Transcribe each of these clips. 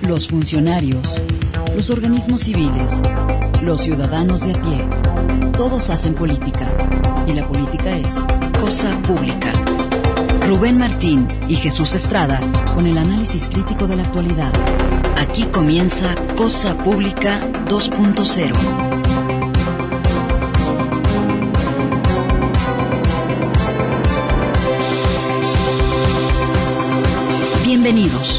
los funcionarios, los organismos civiles, los ciudadanos de a pie. Todos hacen política, y la política es cosa pública. Rubén Martín y Jesús Estrada con el análisis crítico de la actualidad. Aquí comienza Cosa Pública 2.0. Bienvenidos.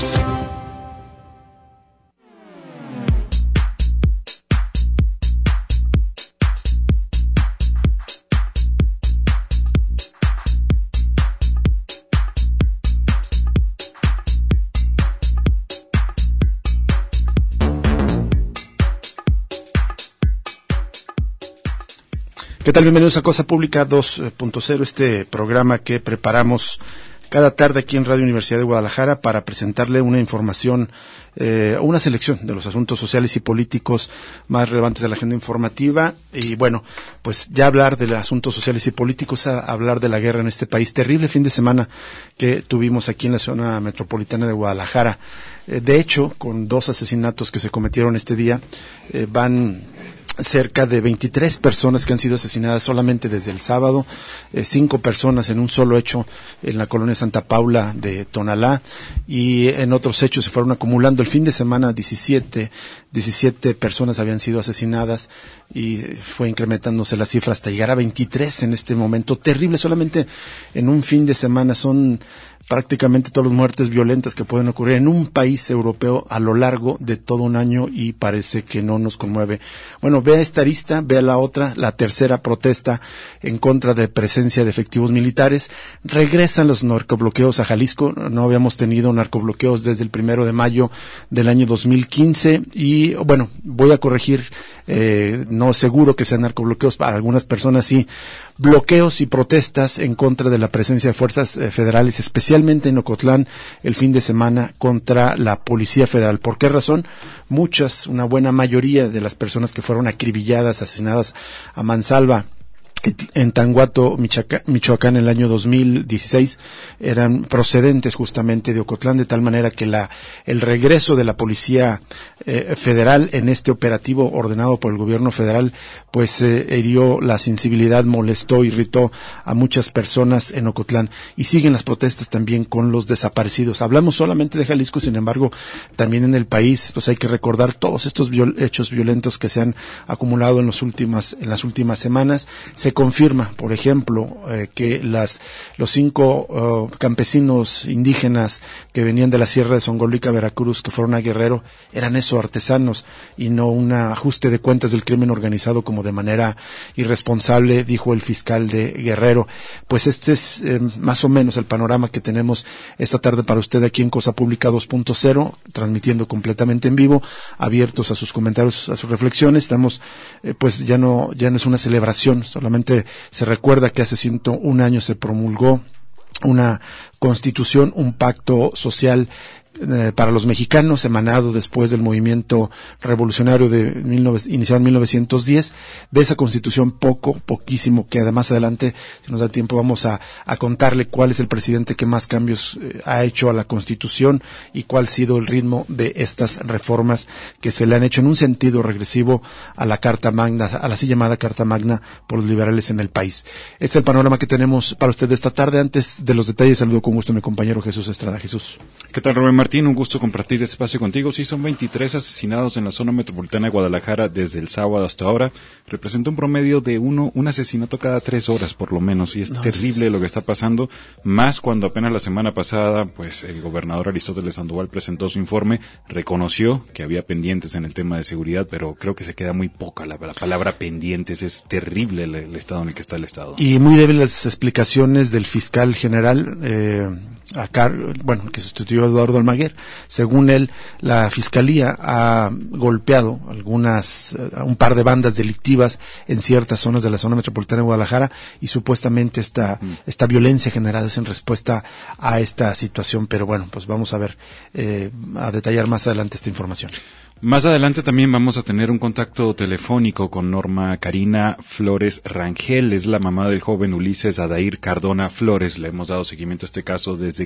¿Qué tal? Bienvenidos a Cosa Pública 2.0, este programa que preparamos cada tarde aquí en Radio Universidad de Guadalajara para presentarle una información, una selección de los asuntos sociales y políticos más relevantes de la agenda informativa. Y bueno, pues ya hablar de los asuntos sociales y políticos, hablar de la guerra en este país. Terrible fin de semana que tuvimos aquí en la zona metropolitana de Guadalajara. De hecho, con 2 asesinatos que se cometieron este día, van cerca de 23 personas que han sido asesinadas solamente desde el sábado, 5 personas en un solo hecho en la colonia Santa Paula de Tonalá, y en otros hechos se fueron acumulando. El fin de semana 17 personas habían sido asesinadas y fue incrementándose la cifra hasta llegar a 23 en este momento. Terrible, solamente en un fin de semana son prácticamente todas las muertes violentas que pueden ocurrir en un país europeo a lo largo de todo un año, y parece que no nos conmueve. Bueno, vea esta arista, vea la otra, la tercera protesta en contra de presencia de efectivos militares. Regresan los narcobloqueos a Jalisco. No habíamos tenido narcobloqueos desde el 1 de mayo del año 2015, y bueno, voy a corregir, no seguro que sean narcobloqueos, para algunas personas sí, bloqueos y protestas en contra de la presencia de fuerzas federales, especialmente en Ocotlán el fin de semana, contra la Policía Federal. ¿Por qué razón? Una buena mayoría de las personas que fueron acribilladas, asesinadas a mansalva en Tanguato, Michoacán, en el año 2016, eran procedentes justamente de Ocotlán, de tal manera que el regreso de la Policía Federal en este operativo ordenado por el gobierno federal, pues hirió la sensibilidad, molestó, irritó a muchas personas en Ocotlán. Y siguen las protestas también con los desaparecidos. Hablamos solamente de Jalisco, sin embargo, también en el país, pues hay que recordar todos estos hechos violentos que se han acumulado en las últimas semanas. Se confirma, por ejemplo, que los 5 campesinos indígenas que venían de la Sierra de Songolica, Veracruz, que fueron a Guerrero, eran artesanos y no un ajuste de cuentas del crimen organizado, como de manera irresponsable dijo el fiscal de Guerrero. Pues este es más o menos el panorama que tenemos esta tarde para usted aquí en Cosa Pública 2.0, transmitiendo completamente en vivo, abiertos a sus comentarios, a sus reflexiones. Estamos, pues ya no es una celebración, solamente se recuerda que hace 101 años se promulgó una constitución, un pacto social para los mexicanos, emanado después del movimiento revolucionario iniciado en 1910. De esa constitución poquísimo, que además adelante, si nos da tiempo, vamos a contarle cuál es el presidente que más cambios ha hecho a la constitución y cuál ha sido el ritmo de estas reformas que se le han hecho en un sentido regresivo a la Carta Magna, a la así llamada Carta Magna por los liberales en el país. Este es el panorama que tenemos para usted esta tarde. Antes de los detalles, saludo con gusto a mi compañero Jesús Estrada. Jesús. ¿Qué tal, Rubén Martín? Un gusto compartir este espacio contigo. Sí, son 23 asesinados en la zona metropolitana de Guadalajara desde el sábado hasta ahora. Representa un promedio de un asesinato cada 3 horas, por lo menos, y es terrible lo que está pasando, más cuando apenas la semana pasada, pues, el gobernador Aristóteles Sandoval presentó su informe, reconoció que había pendientes en el tema de seguridad, pero creo que se queda muy poca la palabra pendientes. Es terrible el estado en el que está el Estado. Y muy débiles las explicaciones del fiscal general, que sustituyó a Eduardo Almaguer. Según él, la fiscalía ha golpeado un par de bandas delictivas en ciertas zonas de la zona metropolitana de Guadalajara, y supuestamente esta violencia generada es en respuesta a esta situación. Pero bueno, pues vamos a ver, a detallar más adelante esta información. Más adelante también vamos a tener un contacto telefónico con Norma Karina Flores Rangel, es la mamá del joven Ulises Adair Cardona Flores. Le hemos dado seguimiento a este caso desde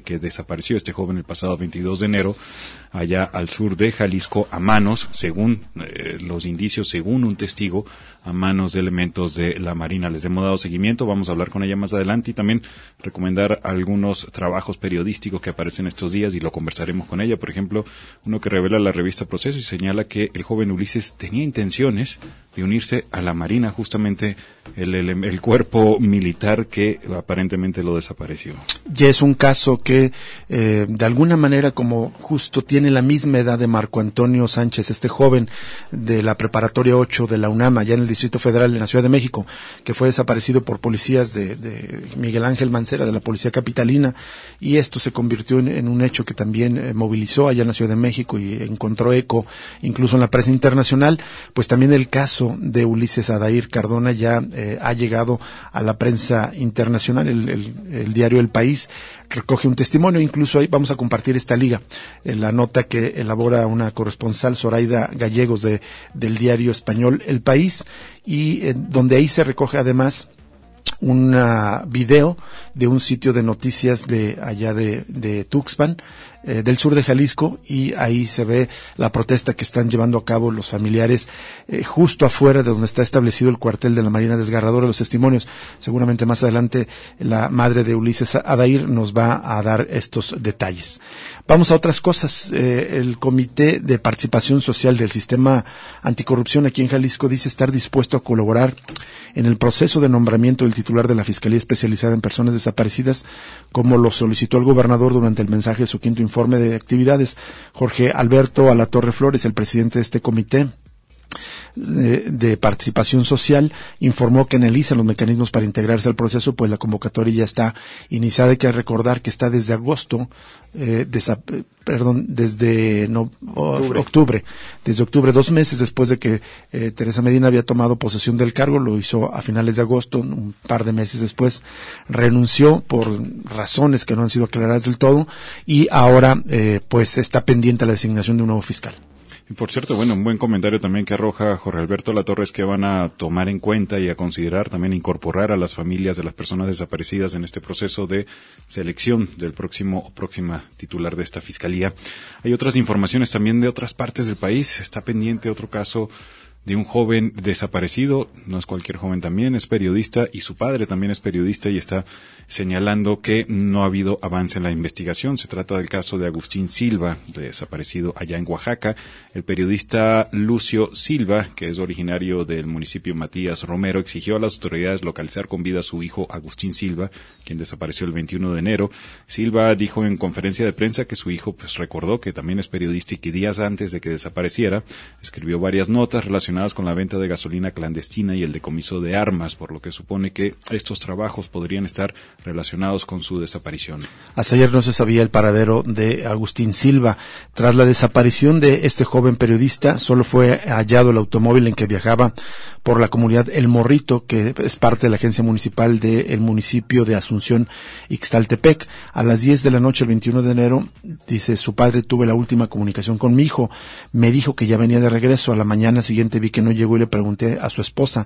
de que desapareció este joven el pasado 22 de enero allá al sur de Jalisco a manos, según los indicios, según un testigo, a manos de elementos de la Marina. Les hemos dado seguimiento, vamos a hablar con ella más adelante y también recomendar algunos trabajos periodísticos que aparecen estos días y lo conversaremos con ella. Por ejemplo, uno que revela la revista Proceso y señala que el joven Ulises tenía intenciones de unirse a la Marina, justamente el cuerpo militar que aparentemente lo desapareció. Ya es un caso que de alguna manera, como justo tiene la misma edad de Marco Antonio Sánchez, este joven de la preparatoria 8 de la UNAM, allá en el Distrito Federal, en la Ciudad de México, que fue desaparecido por policías de Miguel Ángel Mancera, de la Policía Capitalina, y esto se convirtió en un hecho que también movilizó allá en la Ciudad de México y encontró eco incluso en la prensa internacional. Pues también el caso de Ulises Adair Cardona ya ha llegado a la prensa internacional. El diario El País recoge un testimonio, incluso ahí vamos a compartir esta liga, la nota que elabora una corresponsal, Zoraida Gallegos, del diario español El País, y donde ahí se recoge además un video de un sitio de noticias de allá de Tuxpan, del sur de Jalisco, y ahí se ve la protesta que están llevando a cabo los familiares justo afuera de donde está establecido el cuartel de la Marina. Desgarradora los testimonios. Seguramente más adelante la madre de Ulises Adair nos va a dar estos detalles. Vamos a otras cosas. El Comité de Participación Social del Sistema Anticorrupción aquí en Jalisco dice estar dispuesto a colaborar en el proceso de nombramiento del titular de la Fiscalía Especializada en Personas Desaparecidas, como lo solicitó el gobernador durante el mensaje de su quinto informe de actividades. Jorge Alberto Alatorre Flores, el presidente de este comité de participación social, informó que analizan los mecanismos para integrarse al proceso, pues la convocatoria ya está iniciada. Hay que recordar que está desde agosto, desde octubre, 2 meses después de que Teresa Medina había tomado posesión del cargo. Lo hizo a finales de agosto, un par de meses después renunció por razones que no han sido aclaradas del todo, y ahora pues está pendiente la designación de un nuevo fiscal. Y por cierto, bueno, un buen comentario también que arroja Jorge Alberto Latorre es que van a tomar en cuenta y a considerar también incorporar a las familias de las personas desaparecidas en este proceso de selección del próxima titular de esta fiscalía. Hay otras informaciones también de otras partes del país. Está pendiente otro caso de un joven desaparecido, no es cualquier joven, también es periodista y su padre también es periodista y está señalando que no ha habido avance en la investigación. Se trata del caso de Agustín Silva, desaparecido allá en Oaxaca. El periodista Lucio Silva, que es originario del municipio Matías Romero, exigió a las autoridades localizar con vida a su hijo Agustín Silva, quien desapareció el 21 de enero. Silva dijo en conferencia de prensa que su hijo pues recordó que también es periodista y que días antes de que desapareciera escribió varias notas relacionadas con la venta de gasolina clandestina y el decomiso de armas, por lo que supone que estos trabajos podrían estar relacionados con su desaparición. Hasta ayer no se sabía el paradero de Agustín Silva. Tras la desaparición de este joven periodista, solo fue hallado el automóvil en que viajaba por la comunidad El Morrito, que es parte de la agencia municipal del municipio de Asunción Ixtaltepec. A las 10 de la noche, el 21 de enero, dice su padre: tuve la última comunicación con mi hijo. Me dijo que ya venía de regreso. A la mañana siguiente vi que no llegó y le pregunté a su esposa.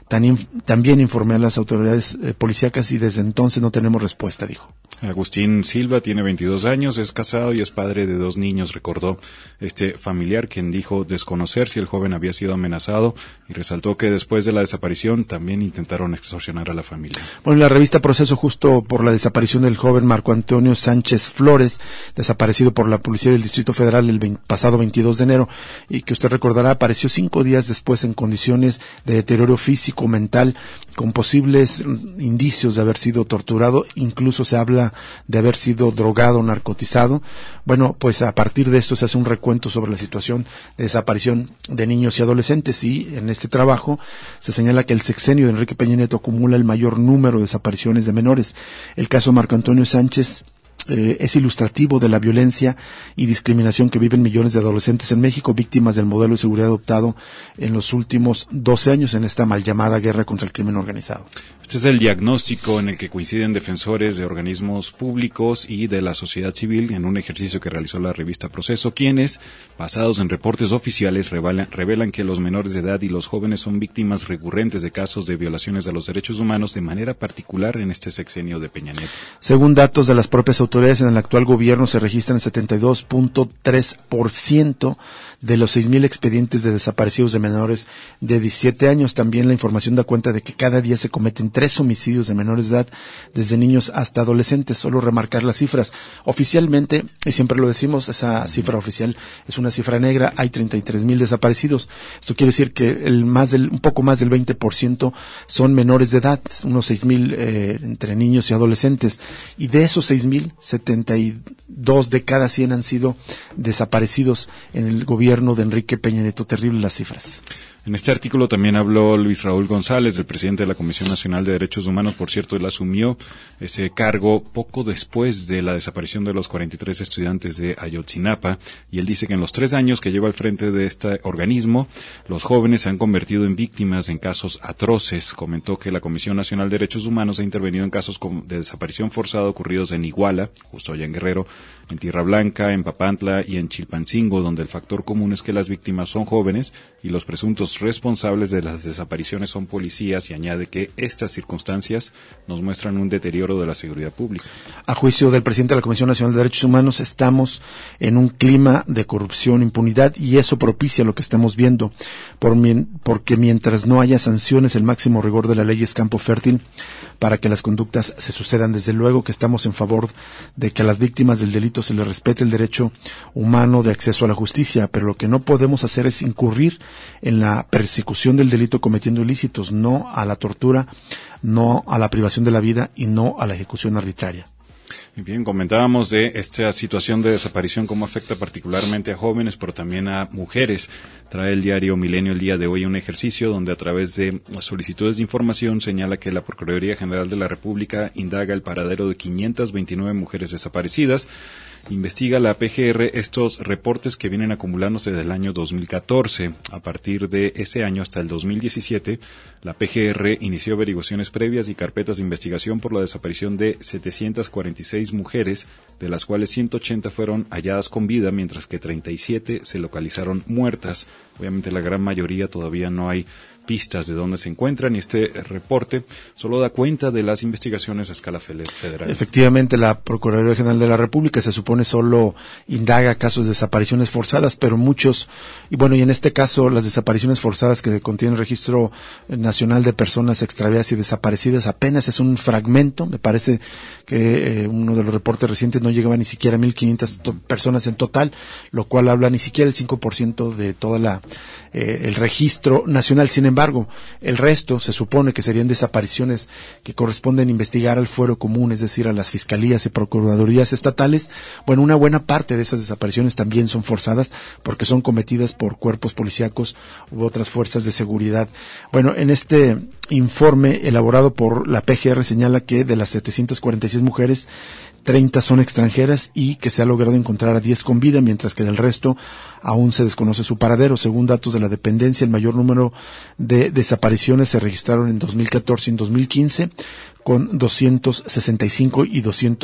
También informé a las autoridades policíacas y desde entonces no tenemos respuesta, dijo. Agustín Silva tiene 22 años, es casado y es padre de 2 niños, recordó este familiar, quien dijo desconocer si el joven había sido amenazado y resaltó que después de la desaparición también intentaron extorsionar a la familia. Bueno, la revista Proceso, justo por la desaparición del joven Marco Antonio Sánchez Flores, desaparecido por la Policía del Distrito Federal el pasado 22 de enero, y que usted recordará apareció 5 días después en condiciones de deterioro físico, mental, con posibles indicios de haber sido torturado, incluso se habla de haber sido drogado o narcotizado. Bueno, pues a partir de esto se hace un recuento sobre la situación de desaparición de niños y adolescentes, y en este trabajo se señala que el sexenio de Enrique Peña Nieto acumula el mayor número de desapariciones de menores. El caso Marco Antonio Sánchez es ilustrativo de la violencia y discriminación que viven millones de adolescentes en México, víctimas del modelo de seguridad adoptado en los últimos 12 años en esta mal llamada guerra contra el crimen organizado. Este es el diagnóstico en el que coinciden defensores de organismos públicos y de la sociedad civil en un ejercicio que realizó la revista Proceso, quienes, basados en reportes oficiales, revelan que los menores de edad y los jóvenes son víctimas recurrentes de casos de violaciones de los derechos humanos, de manera particular en este sexenio de Peña Nieto. Según datos de las propias autoridades autoridades en el actual gobierno se registran 72.3% de los 6,000 expedientes de desaparecidos de menores de 17 años. También la información da cuenta de que cada día se cometen 3 homicidios de menores de edad, desde niños hasta adolescentes. Solo remarcar las cifras. Oficialmente, y siempre lo decimos, esa cifra oficial es una cifra negra, hay 33,000 desaparecidos. Esto quiere decir que un poco más del 20% son menores de edad, unos 6,000 entre niños y adolescentes. Y de esos 6,000, 72 de cada 100 han sido desaparecidos en el gobierno de Enrique Peña Nieto. Terribles las cifras. En este artículo también habló Luis Raúl González, el presidente de la Comisión Nacional de Derechos Humanos. Por cierto, él asumió ese cargo poco después de la desaparición de los 43 estudiantes de Ayotzinapa, y él dice que en los 3 años que lleva al frente de este organismo, los jóvenes se han convertido en víctimas en casos atroces. Comentó que la Comisión Nacional de Derechos Humanos ha intervenido en casos de desaparición forzada ocurridos en Iguala, justo allá en Guerrero, en Tierra Blanca, en Papantla y en Chilpancingo, donde el factor común es que las víctimas son jóvenes y los presuntos responsables de las desapariciones son policías, y añade que estas circunstancias nos muestran un deterioro de la seguridad pública. A juicio del presidente de la Comisión Nacional de Derechos Humanos, estamos en un clima de corrupción, impunidad, y eso propicia lo que estamos viendo, porque mientras no haya sanciones, el máximo rigor de la ley es campo fértil para que las conductas se sucedan. Desde luego que estamos en favor de que a las víctimas del delito se les respete el derecho humano de acceso a la justicia, pero lo que no podemos hacer es incurrir en la persecución del delito cometiendo ilícitos, no a la tortura, no a la privación de la vida y no a la ejecución arbitraria. Bien, comentábamos de esta situación de desaparición, cómo afecta particularmente a jóvenes, pero también a mujeres. Trae el diario Milenio el día de hoy un ejercicio donde a través de solicitudes de información señala que la Procuraduría General de la República indaga el paradero de 529 mujeres desaparecidas. Investiga la PGR estos reportes que vienen acumulándose desde el año 2014. A partir de ese año hasta el 2017, la PGR inició averiguaciones previas y carpetas de investigación por la desaparición de 746 mujeres, de las cuales 180 fueron halladas con vida, mientras que 37 se localizaron muertas. Obviamente la gran mayoría todavía no hay pistas de dónde se encuentran, y este reporte solo da cuenta de las investigaciones a escala federal. Efectivamente, la Procuraduría General de la República se supone solo indaga casos de desapariciones forzadas, pero muchos, y en este caso las desapariciones forzadas que contiene el Registro Nacional de Personas Extraviadas y Desaparecidas apenas es un fragmento. Me parece que uno de los reportes recientes no llegaba ni siquiera a 1,500 personas en total, lo cual habla ni siquiera el 5% de toda el registro nacional. Sin embargo, el resto se supone que serían desapariciones que corresponden investigar al fuero común, es decir, a las fiscalías y procuradurías estatales. Una buena parte de esas desapariciones también son forzadas porque son cometidas por cuerpos policíacos u otras fuerzas de seguridad. En este informe elaborado por la PGR señala que de las 746 mujeres, 30 son extranjeras y que se ha logrado encontrar a 10 con vida, mientras que del resto aún se desconoce su paradero. Según datos de la dependencia, el mayor número de desapariciones se registraron en 2014 y en 2015, con 265 y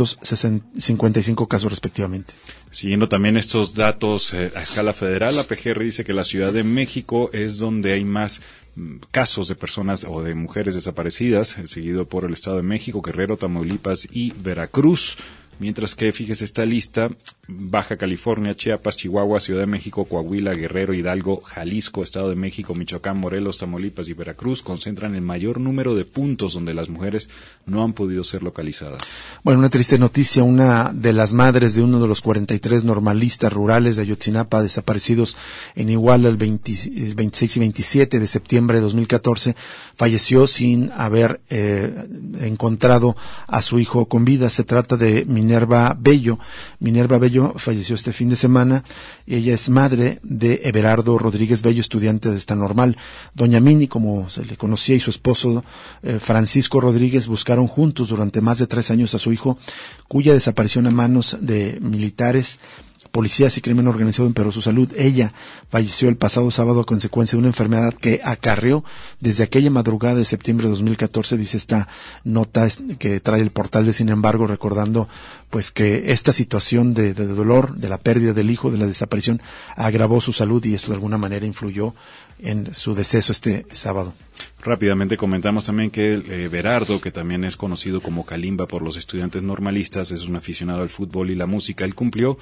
255 casos respectivamente. Siguiendo también estos datos a escala federal, la PGR dice que la Ciudad de México es donde hay más casos de personas o de mujeres desaparecidas, seguido por el Estado de México, Guerrero, Tamaulipas y Veracruz. Mientras que, fíjese esta lista, Baja California, Chiapas, Chihuahua, Ciudad de México, Coahuila, Guerrero, Hidalgo, Jalisco, Estado de México, Michoacán, Morelos, Tamaulipas y Veracruz concentran el mayor número de puntos donde las mujeres no han podido ser localizadas. Una triste noticia. Una de las madres de uno de los 43 normalistas rurales de Ayotzinapa desaparecidos en Iguala el 26 y 27 de septiembre de 2014 falleció sin haber encontrado a su hijo con vida. Se trata de Minerva Bello. Minerva Bello falleció este fin de semana. Ella es madre de Everardo Rodríguez Bello, estudiante de esta normal. Doña Mini, como se le conocía, y su esposo Francisco Rodríguez buscaron juntos durante más de 3 años a su hijo, cuya desaparición a manos de militares policías y crimen organizado empeoró su salud. Ella falleció el pasado sábado a consecuencia de una enfermedad que acarreó desde aquella madrugada de septiembre de 2014, dice esta nota que trae el portal de Sin embargo, recordando pues que esta situación de dolor, de la pérdida del hijo, de la desaparición, agravó su salud y esto de alguna manera influyó en su deceso este sábado. Rápidamente comentamos también que Berardo, que también es conocido como Kalimba por los estudiantes normalistas, es un aficionado al fútbol y la música. Él cumplió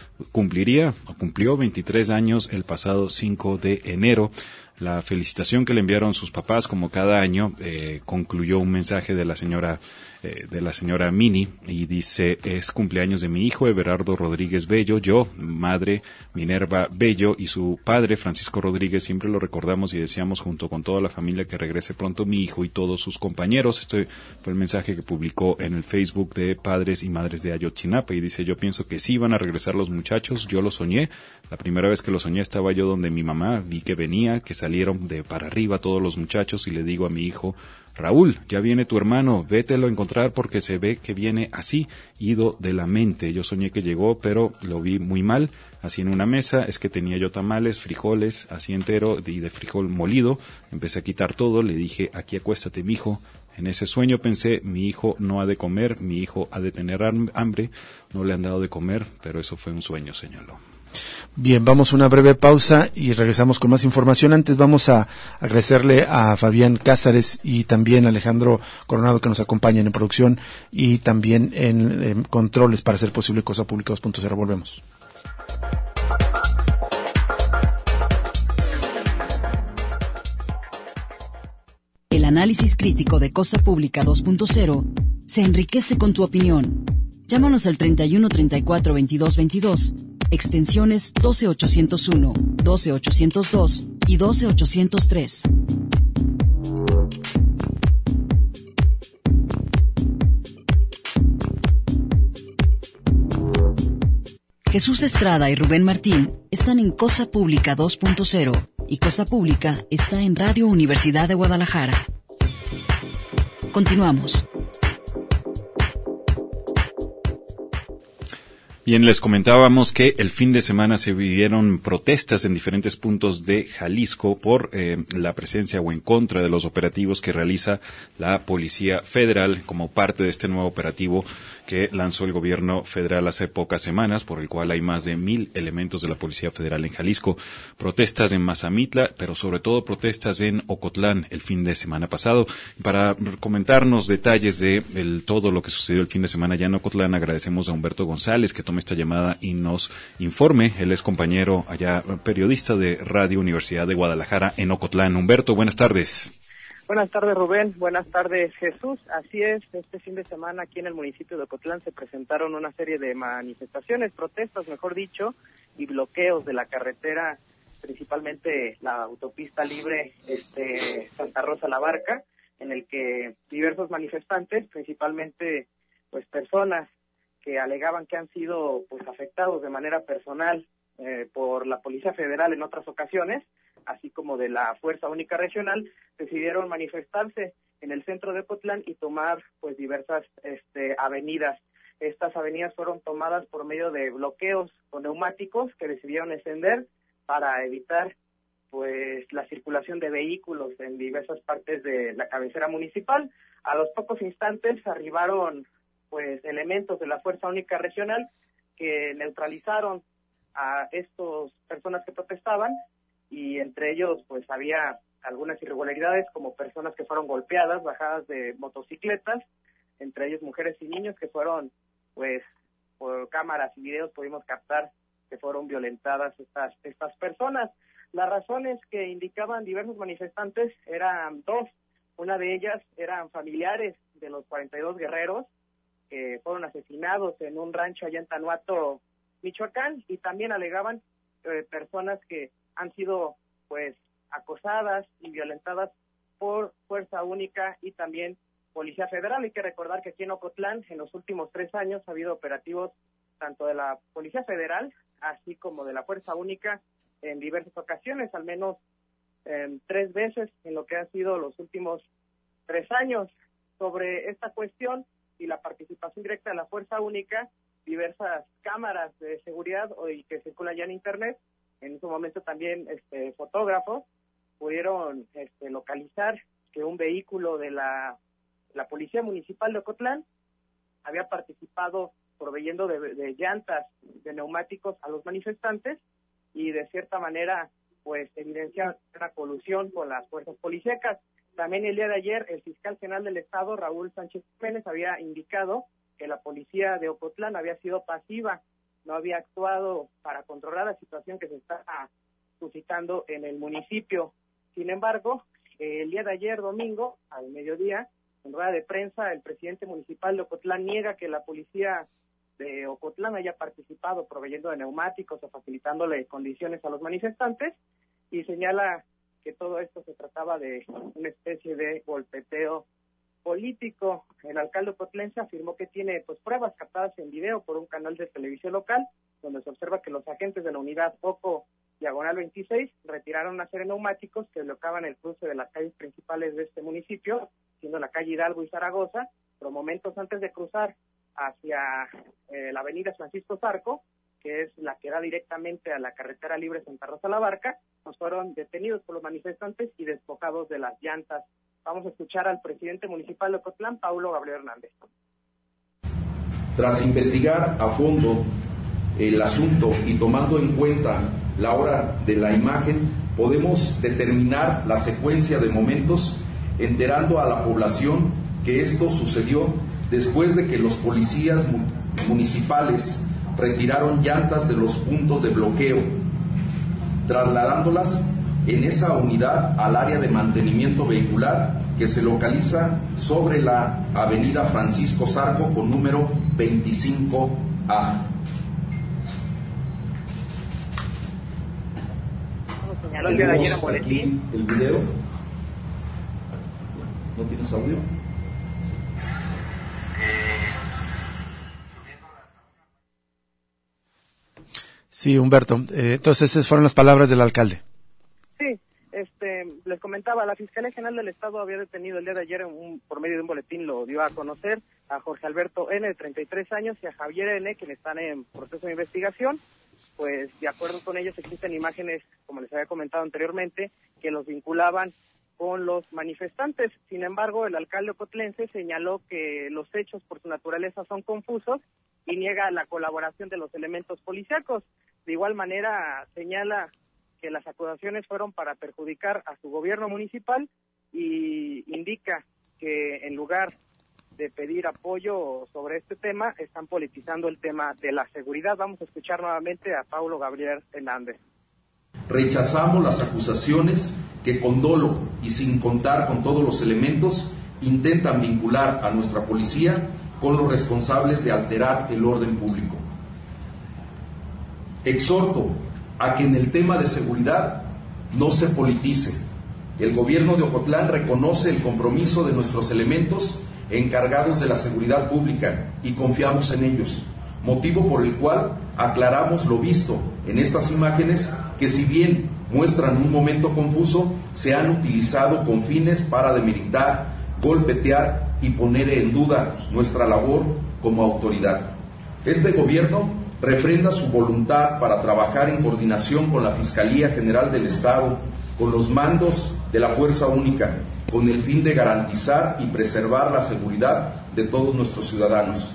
23 años el pasado 5 de enero. La felicitación que le enviaron sus papás, como cada año, concluyó un mensaje de la señora Mini, y dice: es cumpleaños de mi hijo Everardo Rodríguez Bello, yo, madre Minerva Bello, y su padre Francisco Rodríguez, siempre lo recordamos y deseamos junto con toda la familia que regrese pronto mi hijo y todos sus compañeros. Este fue el mensaje que publicó en el Facebook de Padres y Madres de Ayotzinapa, y dice: yo pienso que sí van a regresar los muchachos, yo lo soñé, la primera vez que lo soñé estaba yo donde mi mamá, vi que venía, que salieron de para arriba todos los muchachos, y le digo a mi hijo: Raúl, ya viene tu hermano, vételo a encontrar porque se ve que viene así, ido de la mente. Yo soñé que llegó, pero lo vi muy mal, así en una mesa, es que tenía yo tamales, frijoles, así entero, y de frijol molido. Empecé a quitar todo, le dije: aquí acuéstate, mijo. En ese sueño pensé: mi hijo no ha de comer, mi hijo ha de tener hambre, no le han dado de comer, pero eso fue un sueño, señaló. Bien, vamos a una breve pausa y regresamos con más información. Antes vamos a agradecerle a Fabián Cázares y también a Alejandro Coronado que nos acompañan en producción y también en controles para hacer posible Cosa Pública 2.0. Volvemos. El análisis crítico de Cosa Pública 2.0 se enriquece con tu opinión. Llámanos al 31 34 22 22, extensiones 12801, 12802 y 12803. Jesús Estrada y Rubén Martín están en Cosa Pública 2.0 y Cosa Pública está en Radio Universidad de Guadalajara. Continuamos. Bien, les comentábamos que el fin de semana se vivieron protestas en diferentes puntos de Jalisco por la presencia o en contra de los operativos que realiza la Policía Federal como parte de este nuevo operativo que lanzó el gobierno federal hace pocas semanas, por el cual hay más de 1,000 elementos de la Policía Federal en Jalisco. Protestas en Mazamitla, pero sobre todo protestas en Ocotlán el fin de semana pasado. Para comentarnos detalles de todo lo que sucedió el fin de semana ya en Ocotlán, agradecemos a Humberto González que tome esta llamada y nos informe. Él es compañero allá, periodista de Radio Universidad de Guadalajara en Ocotlán. Humberto, buenas tardes. Buenas tardes, Rubén. Buenas tardes, Jesús. Así es, este fin de semana aquí en el municipio de Ocotlán se presentaron una serie de manifestaciones, protestas, mejor dicho, y bloqueos de la carretera, principalmente la autopista libre Santa Rosa La Barca, en el que diversos manifestantes, principalmente pues personas que alegaban que han sido pues afectados de manera personal por la Policía Federal en otras ocasiones, así como de la Fuerza Única Regional, decidieron manifestarse en el centro de Ocotlán y tomar pues diversas avenidas. Estas avenidas fueron tomadas por medio de bloqueos con neumáticos que decidieron encender para evitar pues la circulación de vehículos en diversas partes de la cabecera municipal. A los pocos instantes arribaron pues elementos de la Fuerza Única Regional que neutralizaron a estas personas que protestaban, y entre ellos pues había algunas irregularidades como personas que fueron golpeadas, bajadas de motocicletas, entre ellos mujeres y niños que fueron pues por cámaras y videos pudimos captar que fueron violentadas estas personas. Las razones que indicaban diversos manifestantes eran dos. Una de ellas eran familiares de los 42 guerreros que fueron asesinados en un rancho allá en Tanuato, Michoacán, y también alegaban personas que han sido pues acosadas y violentadas por Fuerza Única y también Policía Federal. Hay que recordar que aquí en Ocotlán en los últimos 3 años ha habido operativos tanto de la Policía Federal así como de la Fuerza Única en diversas ocasiones, al menos 3 veces en lo que han sido los últimos 3 años. Sobre esta cuestión y la participación directa de la Fuerza Única, diversas cámaras de seguridad y que circulan ya en internet. En ese momento también fotógrafos pudieron localizar que un vehículo de la Policía Municipal de Ocotlán había participado proveyendo de llantas, de neumáticos a los manifestantes, y de cierta manera pues evidencia una colusión con las fuerzas policíacas. También el día de ayer el fiscal general del Estado, Raúl Sánchez Jiménez, había indicado que la policía de Ocotlán había sido pasiva, no había actuado para controlar la situación que se está suscitando en el municipio. Sin embargo, el día de ayer, domingo, al mediodía, en rueda de prensa, el presidente municipal de Ocotlán niega que la policía de Ocotlán haya participado proveyendo de neumáticos o facilitándole condiciones a los manifestantes, y señala que todo esto se trataba de una especie de golpeteo político. El alcalde ocotlense afirmó que tiene pruebas captadas en video por un canal de televisión local, donde se observa que los agentes de la unidad Oco Diagonal 26 retiraron una serie de neumáticos que bloqueaban el cruce de las calles principales de este municipio, siendo la calle Hidalgo y Zaragoza, pero momentos antes de cruzar hacia la avenida Francisco Zarco, que es la que da directamente a la carretera libre Santa Rosa la Barca, fueron detenidos por los manifestantes y despojados de las llantas. Vamos a escuchar al presidente municipal de Ocotlán, Paulo Gabriel Hernández. Tras investigar a fondo el asunto y tomando en cuenta la hora de la imagen, podemos determinar la secuencia de momentos, enterando a la población que esto sucedió después de que los policías municipales retiraron llantas de los puntos de bloqueo, trasladándolas en esa unidad al área de mantenimiento vehicular que se localiza sobre la avenida Francisco Zarco con número 25A. Tenemos aquí el video. ¿No tienes audio? Sí, Humberto. Entonces, esas fueron las palabras del alcalde. Sí, les comentaba, la Fiscalía General del Estado había detenido el día de ayer, por medio de un boletín lo dio a conocer, a Jorge Alberto N., de 33 años, y a Javier N., quienes están en proceso de investigación. Pues, de acuerdo con ellos, existen imágenes, como les había comentado anteriormente, que los vinculaban con los manifestantes. Sin embargo, el alcalde ocotlense señaló que los hechos, por su naturaleza, son confusos y niega la colaboración de los elementos policíacos. De igual manera, señala que las acusaciones fueron para perjudicar a su gobierno municipal y indica que en lugar de pedir apoyo sobre este tema, están politizando el tema de la seguridad. Vamos a escuchar nuevamente a Paulo Gabriel Hernández. Rechazamos las acusaciones que con dolo y sin contar con todos los elementos intentan vincular a nuestra policía con los responsables de alterar el orden público. Exhorto a que en el tema de seguridad no se politice. El gobierno de Ocotlán reconoce el compromiso de nuestros elementos encargados de la seguridad pública y confiamos en ellos, motivo por el cual aclaramos lo visto en estas imágenes que, si bien muestran un momento confuso, se han utilizado con fines para demeritar, golpetear y poner en duda nuestra labor como autoridad. Este gobierno refrenda su voluntad para trabajar en coordinación con la Fiscalía General del Estado, con los mandos de la Fuerza Única, con el fin de garantizar y preservar la seguridad de todos nuestros ciudadanos.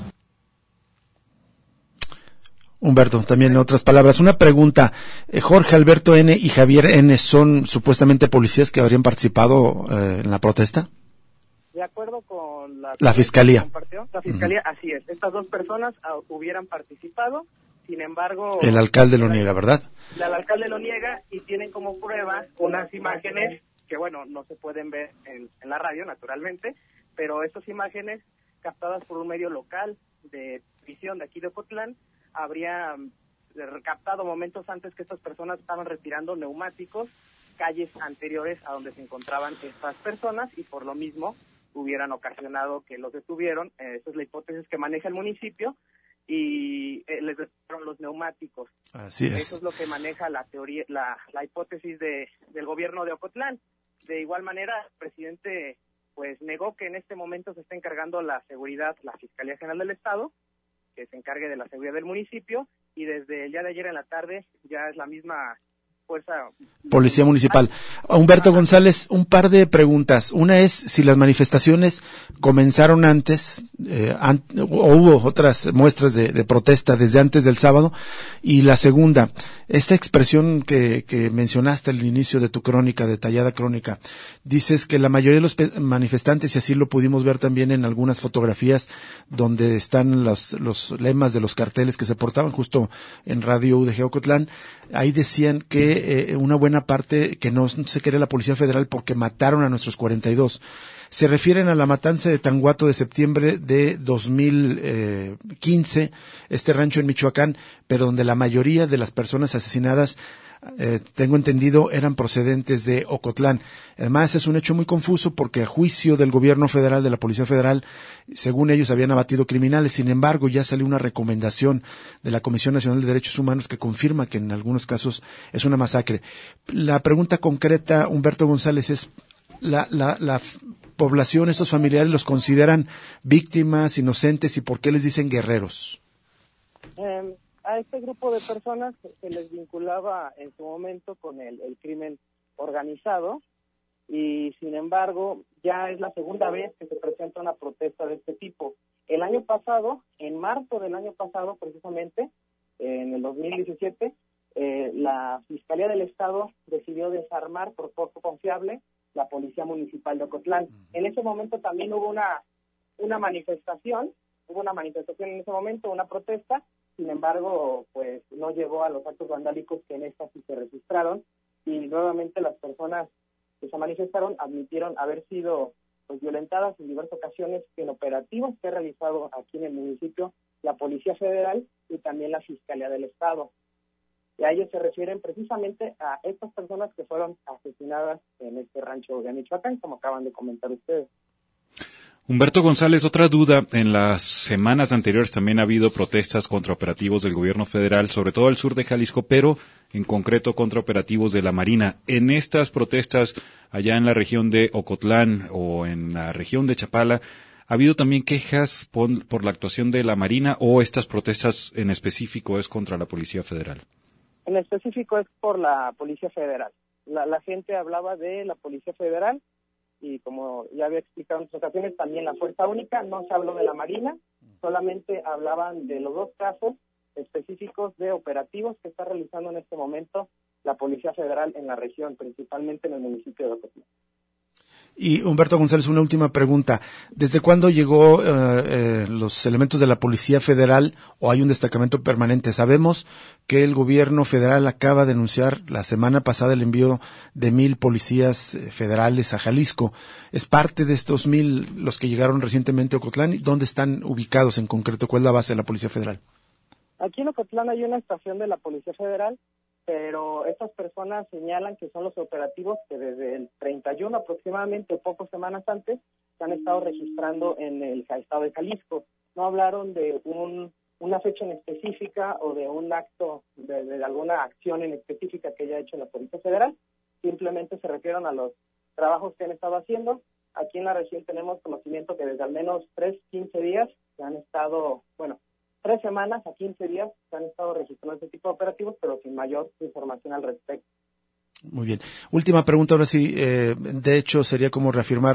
Humberto, también en otras palabras, una pregunta. Jorge Alberto N. y Javier N. son supuestamente policías que habrían participado en la protesta. De acuerdo con la Fiscalía. La Fiscalía, así es. Estas dos personas hubieran participado, sin embargo... El alcalde lo niega, ¿verdad? El alcalde lo niega y tienen como prueba unas imágenes que, bueno, no se pueden ver en la radio, naturalmente, pero estas imágenes captadas por un medio local de visión de aquí de Ocotlán habría captado momentos antes que estas personas estaban retirando neumáticos, calles anteriores a donde se encontraban estas personas, y por lo mismo hubieran ocasionado que los detuvieron. Esa es la hipótesis que maneja el municipio, y les retiraron los neumáticos. Así es. Eso es lo que maneja la teoría, la hipótesis del gobierno de Ocotlán. De igual manera, el presidente pues negó que en este momento se esté encargando la seguridad la Fiscalía General del Estado, que se encargue de la seguridad del municipio, y desde el día de ayer en la tarde ya es la misma fuerza Policía Municipal. Humberto González, un par de preguntas. Una es si las manifestaciones comenzaron antes, o hubo otras muestras de protesta desde antes del sábado. Y la segunda, esta expresión que mencionaste al inicio de tu crónica, detallada crónica, dices que la mayoría de los manifestantes, y así lo pudimos ver también en algunas fotografías donde están los lemas de los carteles que se portaban justo en Radio UDG Ocotlán, ahí decían que una buena parte que no se quería la Policía Federal porque mataron a nuestros 42. Se refieren a la matanza de Tanguato de septiembre de 2015, este rancho en Michoacán, pero donde la mayoría de las personas asesinadas, tengo entendido, eran procedentes de Ocotlán. Además, es un hecho muy confuso porque a juicio del gobierno federal, de la Policía Federal, según ellos habían abatido criminales. Sin embargo, ya salió una recomendación de la Comisión Nacional de Derechos Humanos que confirma que en algunos casos es una masacre. La pregunta concreta, Humberto González, es la población, estos familiares, ¿los consideran víctimas, inocentes, y por qué les dicen guerreros? A este grupo de personas se les vinculaba en su momento con el crimen organizado, y sin embargo ya es la segunda vez que se presenta una protesta de este tipo. El año pasado, en marzo del año pasado precisamente, en el 2017, la Fiscalía del Estado decidió desarmar por poco confiable la Policía Municipal de Ocotlán. En ese momento también hubo una manifestación en ese momento, una protesta. Sin embargo, pues no llegó a los actos vandálicos que en esta sí se registraron, y nuevamente las personas que se manifestaron admitieron haber sido pues violentadas en diversas ocasiones en operativos que ha realizado aquí en el municipio la Policía Federal y también la Fiscalía del Estado. Y a ellos se refieren precisamente a estas personas que fueron asesinadas en este rancho de Michoacán, como acaban de comentar ustedes. Humberto González, otra duda. En las semanas anteriores también ha habido protestas contra operativos del gobierno federal, sobre todo al sur de Jalisco, pero en concreto contra operativos de la Marina. En estas protestas, allá en la región de Ocotlán o en la región de Chapala, ¿ha habido también quejas por la actuación de la Marina, o estas protestas en específico es contra la Policía Federal? En específico es por la Policía Federal. La gente hablaba de la Policía Federal, y como ya había explicado en otras ocasiones, también la Fuerza Única. No se habló de la Marina, solamente hablaban de los dos casos específicos de operativos que está realizando en este momento la Policía Federal en la región, principalmente en el municipio de Ocotlán. Y Humberto González, una última pregunta. ¿Desde cuándo llegó los elementos de la Policía Federal, o hay un destacamento permanente? Sabemos que el gobierno federal acaba de anunciar la semana pasada el envío de 1,000 policías federales a Jalisco. ¿Es parte de estos 1,000 los que llegaron recientemente a Ocotlán? ¿Dónde están ubicados en concreto? ¿Cuál es la base de la Policía Federal? Aquí en Ocotlán hay una estación de la Policía Federal, pero estas personas señalan que son los operativos que desde el 31 aproximadamente, pocas semanas antes, se han estado registrando en el estado de Jalisco. No hablaron de una fecha en específica o de un acto, de alguna acción en específica que haya hecho la Policía Federal. Simplemente se refieren a los trabajos que han estado haciendo. Aquí en la región tenemos conocimiento que desde al menos 15 días se han estado, 3 semanas a 15 días se han estado registrando este tipo de operativos, pero sin mayor información al respecto. Muy bien. Última pregunta, ahora sí. De hecho, sería como reafirmar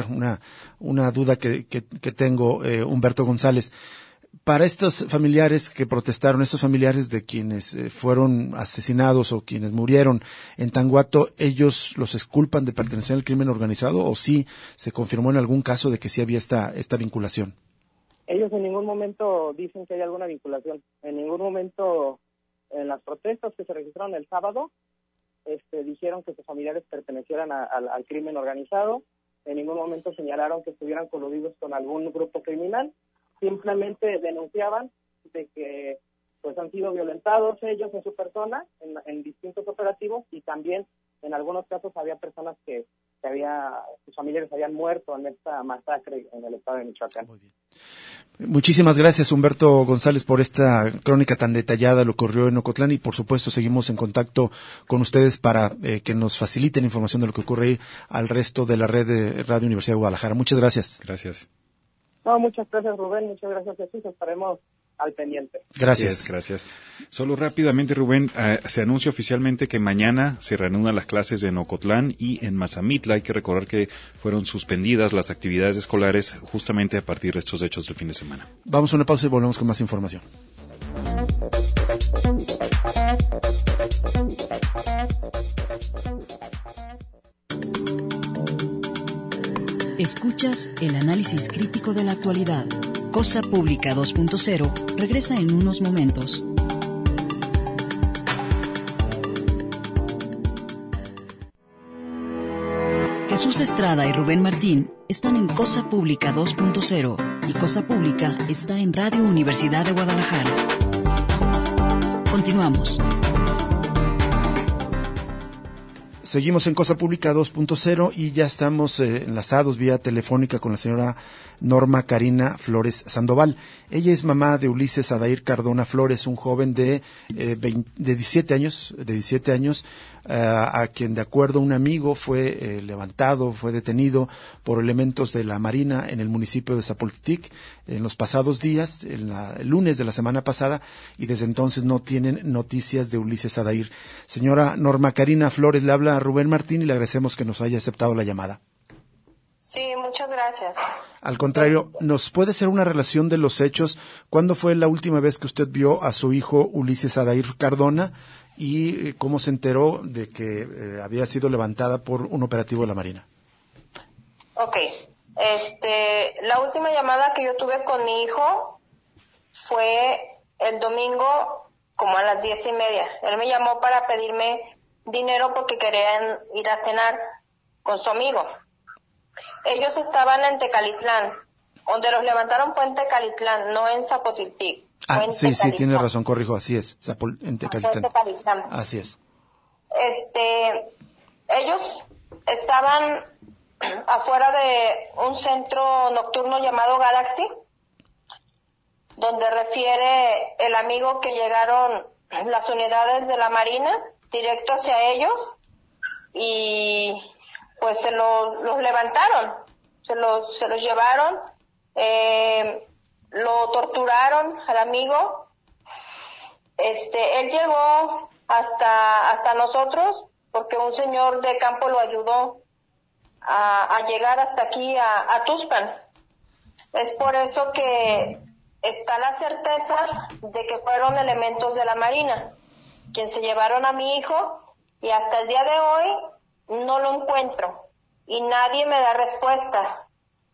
una duda que tengo, Humberto González. Para estos familiares que protestaron, estos familiares de quienes fueron asesinados o quienes murieron en Tanguato, ¿ellos los exculpan de pertenecer al crimen organizado, o sí se confirmó en algún caso de que sí había esta vinculación? Ellos en ningún momento dicen que hay alguna vinculación. En ningún momento, en las protestas que se registraron el sábado, dijeron que sus familiares pertenecieran al crimen organizado. En ningún momento señalaron que estuvieran coludidos con algún grupo criminal. Simplemente denunciaban de que pues han sido violentados ellos en su persona en distintos operativos, y también en algunos casos había personas que sus familiares habían muerto en esta masacre en el estado de Michoacán. Muy bien. Muchísimas gracias, Humberto González, por esta crónica tan detallada de lo que ocurrió en Ocotlán, y por supuesto seguimos en contacto con ustedes para que nos faciliten información de lo que ocurre al resto de la red de Radio Universidad de Guadalajara. Muchas gracias. Gracias. No, muchas gracias, Rubén, muchas gracias, Jesús. Estaremos al pendiente. Gracias. Gracias. Solo rápidamente, Rubén, se anuncia oficialmente que mañana se reanudan las clases en Ocotlán y en Mazamitla. Hay que recordar que fueron suspendidas las actividades escolares justamente a partir de estos hechos del fin de semana. Vamos a una pausa y volvemos con más información. Escuchas el análisis crítico de la actualidad. Cosa Pública 2.0 regresa en unos momentos. Jesús Estrada y Rubén Martín están en Cosa Pública 2.0 y Cosa Pública está en Radio Universidad de Guadalajara. Continuamos. Seguimos en Cosa Pública 2.0 y ya estamos enlazados vía telefónica con la señora Norma Karina Flores Sandoval. Ella es mamá de Ulises Adair Cardona Flores, un joven de 17 años, a quien, de acuerdo a un amigo, fue fue detenido por elementos de la Marina en el municipio de Zapoltic en los pasados días, el lunes de la semana pasada, y desde entonces no tienen noticias de Ulises Adair. Señora Norma Karina Flores, le habla a Rubén Martín y le agradecemos que nos haya aceptado la llamada. Sí, muchas gracias. Al contrario, ¿nos puede hacer una relación de los hechos? ¿Cuándo fue la última vez que usted vio a su hijo Ulises Adair Cardona y cómo se enteró de que había sido levantada por un operativo de la Marina? Ok, la última llamada que yo tuve con mi hijo fue el domingo como a las 10:30. Él me llamó para pedirme dinero porque querían ir a cenar con su amigo. Ellos estaban en Tecalitlán. Donde los levantaron fue en Tecalitlán, no en Zapotiltic. Sí, tiene razón, corrijo, así es, en Tecalitlán. Así es. Ellos estaban afuera de un centro nocturno llamado Galaxy, donde refiere el amigo que llegaron las unidades de la Marina directo hacia ellos y pues los levantaron, se los llevaron, lo torturaron al amigo. Él llegó hasta nosotros porque un señor de campo lo ayudó a llegar hasta aquí a Tuxpan. Es por eso que está la certeza de que fueron elementos de la Marina quien se llevaron a mi hijo, y hasta el día de hoy no lo encuentro y nadie me da respuesta.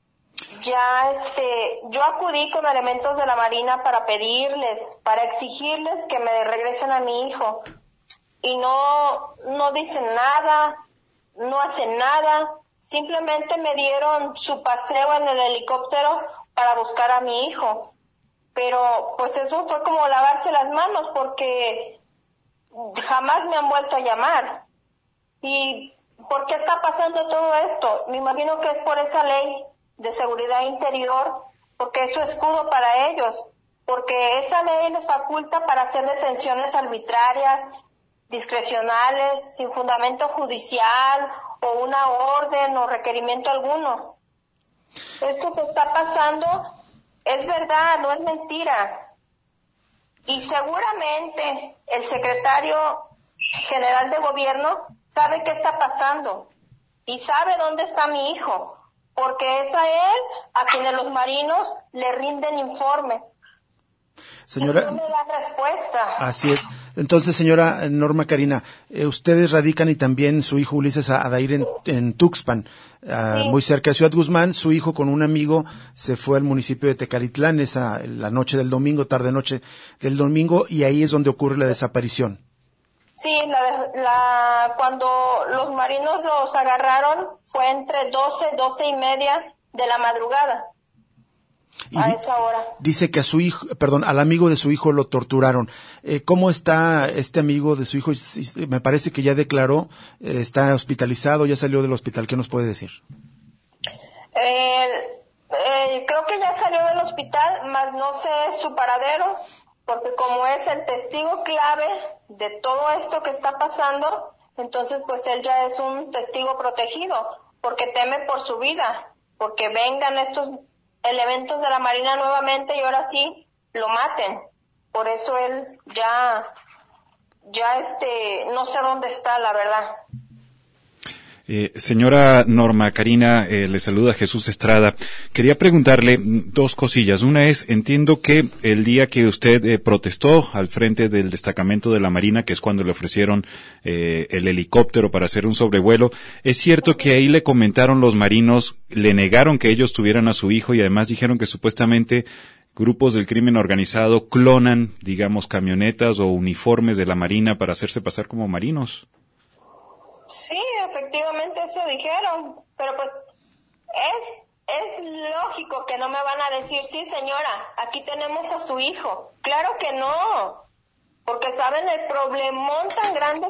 Ya yo acudí con elementos de la Marina para pedirles, para exigirles que me regresen a mi hijo, y no dicen nada, no hacen nada, simplemente me dieron su paseo en el helicóptero para buscar a mi hijo. Pero pues eso fue como lavarse las manos, porque jamás me han vuelto a llamar. ¿Y por qué está pasando todo esto? Me imagino que es por esa ley de seguridad interior, porque es su escudo para ellos, porque esa ley les faculta para hacer detenciones arbitrarias, discrecionales, sin fundamento judicial o una orden o requerimiento alguno. Esto que está pasando es verdad, no es mentira. Y seguramente el secretario general de gobierno sabe qué está pasando y sabe dónde está mi hijo, porque es a él a quienes los marinos le rinden informes. Señora, no me da respuesta. Así es. Entonces, señora Norma Karina, ustedes radican y también su hijo Ulises Adair en Tuxpan, sí, muy cerca de Ciudad Guzmán. Su hijo con un amigo se fue al municipio de Tecalitlán la noche del domingo, tarde-noche del domingo, y ahí es donde ocurre la desaparición. Sí, cuando los marinos los agarraron fue entre 12:30 de la madrugada. A esa hora. Dice que al amigo de su hijo lo torturaron. ¿Cómo está este amigo de su hijo? Me parece que ya declaró, está hospitalizado, ya salió del hospital. ¿Qué nos puede decir? Creo que ya salió del hospital, mas no sé su paradero, porque como es el testigo clave de todo esto que está pasando, entonces pues él ya es un testigo protegido, porque teme por su vida, porque vengan estos elementos de la Marina nuevamente y ahora sí lo maten. Por eso él ya no sé dónde está, la verdad. Señora Norma Karina, le saluda Jesús Estrada. Quería preguntarle dos cosillas. Una es, entiendo que el día que usted protestó al frente del destacamento de la Marina, que es cuando le ofrecieron el helicóptero para hacer un sobrevuelo, ¿es cierto que ahí le comentaron los marinos, le negaron que ellos tuvieran a su hijo y además dijeron que supuestamente grupos del crimen organizado clonan, digamos, camionetas o uniformes de la Marina para hacerse pasar como marinos? Sí, efectivamente eso dijeron, pero pues es lógico que no me van a decir, sí señora, aquí tenemos a su hijo. Claro que no, porque saben el problemón tan grande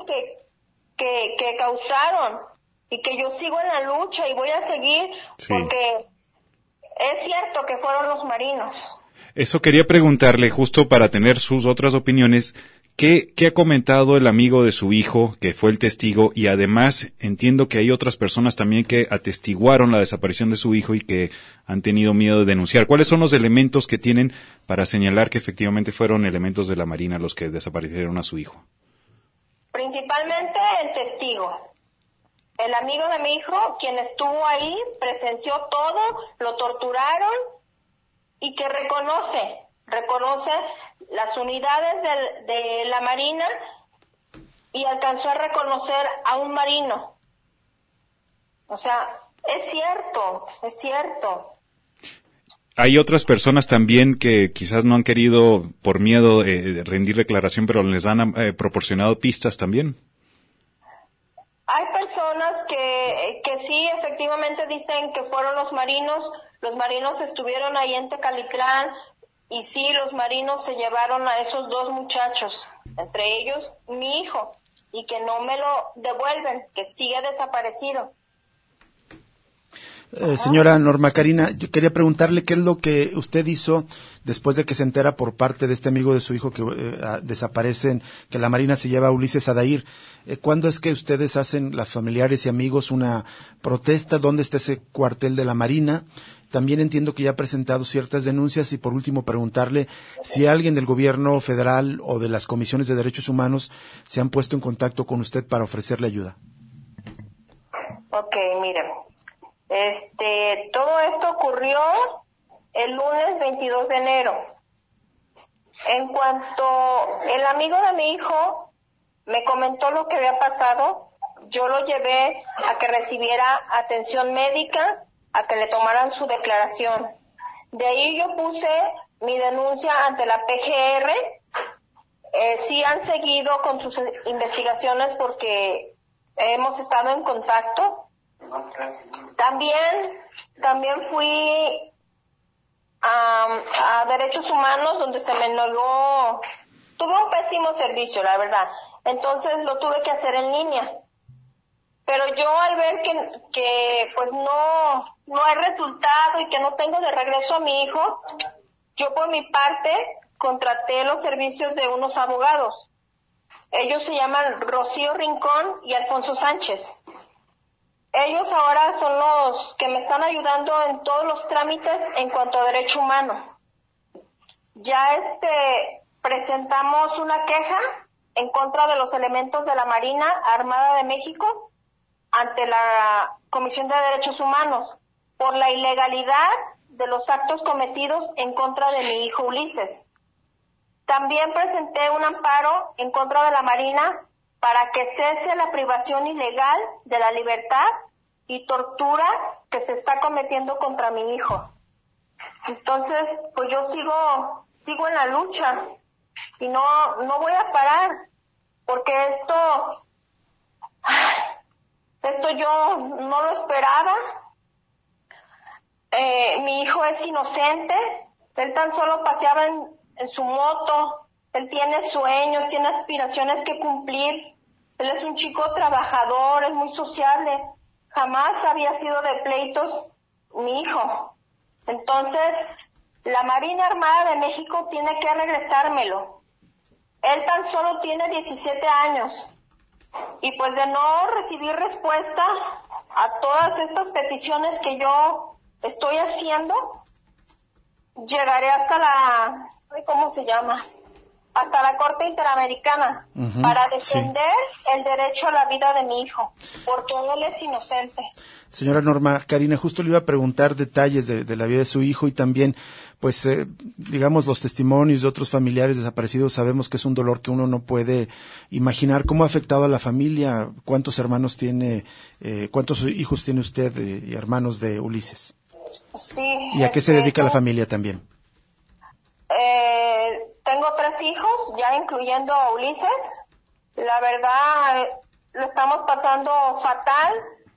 que causaron y que yo sigo en la lucha y voy a seguir, sí. Porque es cierto que fueron los marinos. Eso quería preguntarle, justo para tener sus otras opiniones. ¿Qué ha comentado el amigo de su hijo, que fue el testigo, y además entiendo que hay otras personas también que atestiguaron la desaparición de su hijo y que han tenido miedo de denunciar? ¿Cuáles son los elementos que tienen para señalar que efectivamente fueron elementos de la Marina los que desaparecieron a su hijo? Principalmente el testigo. El amigo de mi hijo, quien estuvo ahí, presenció todo, lo torturaron y que reconoce las unidades de la Marina y alcanzó a reconocer a un marino. O sea, es cierto. Hay otras personas también que quizás no han querido, por miedo, rendir declaración, pero les han proporcionado pistas también. Hay personas que sí, efectivamente dicen que fueron los marinos. Los marinos estuvieron ahí en Tecalitlán. Y sí, los marinos se llevaron a esos dos muchachos, entre ellos mi hijo, y que no me lo devuelven, que sigue desaparecido. Señora Norma Karina, yo quería preguntarle qué es lo que usted hizo después de que se entera por parte de este amigo de su hijo que desaparecen, que la Marina se lleva a Ulises Adair. ¿Cuándo es que ustedes hacen, las familiares y amigos, una protesta? ¿Dónde está ese cuartel de la Marina? También entiendo que ya ha presentado ciertas denuncias y por último preguntarle si alguien del gobierno federal o de las comisiones de derechos humanos se han puesto en contacto con usted para ofrecerle ayuda. Ok, miren, todo esto ocurrió el lunes 22 de enero. En cuanto el amigo de mi hijo me comentó lo que había pasado, yo lo llevé a que recibiera atención médica, a que le tomaran su declaración. De ahí yo puse mi denuncia ante la PGR. Sí han seguido con sus investigaciones porque hemos estado en contacto. También fui a Derechos Humanos, donde se me negó. Tuve un pésimo servicio, la verdad. Entonces lo tuve que hacer en línea. Pero yo al ver que pues no hay resultado y que no tengo de regreso a mi hijo, yo por mi parte contraté los servicios de unos abogados. Ellos se llaman Rocío Rincón y Alfonso Sánchez. Ellos ahora son los que me están ayudando en todos los trámites en cuanto a derecho humano. Ya presentamos una queja en contra de los elementos de la Marina Armada de México ante la Comisión de Derechos Humanos por la ilegalidad de los actos cometidos en contra de mi hijo Ulises. También presenté un amparo en contra de la Marina para que cese la privación ilegal de la libertad y tortura que se está cometiendo contra mi hijo. Entonces, pues yo sigo en la lucha y no voy a parar, porque esto yo no lo esperaba. Mi hijo es inocente, él tan solo paseaba en su moto, él tiene sueños, tiene aspiraciones que cumplir, él es un chico trabajador, es muy sociable, jamás había sido de pleitos mi hijo. Entonces, la Marina Armada de México tiene que regresármelo. Él tan solo tiene 17 años. Y pues de no recibir respuesta a todas estas peticiones que yo estoy haciendo, llegaré hasta ¿cómo se llama? Hasta la Corte Interamericana para defender el derecho a la vida de mi hijo, porque él es inocente. Señora Norma Karina, justo le iba a preguntar detalles de la vida de su hijo y también, pues, digamos, los testimonios de otros familiares desaparecidos. Sabemos que es un dolor que uno no puede imaginar. ¿Cómo ha afectado a la familia? ¿Cuántos hermanos tiene, cuántos hijos tiene usted y hermanos de Ulises? Sí. ¿Y a qué se dedica la familia también? Tengo 3 hijos, ya incluyendo a Ulises. La verdad, lo estamos pasando fatal.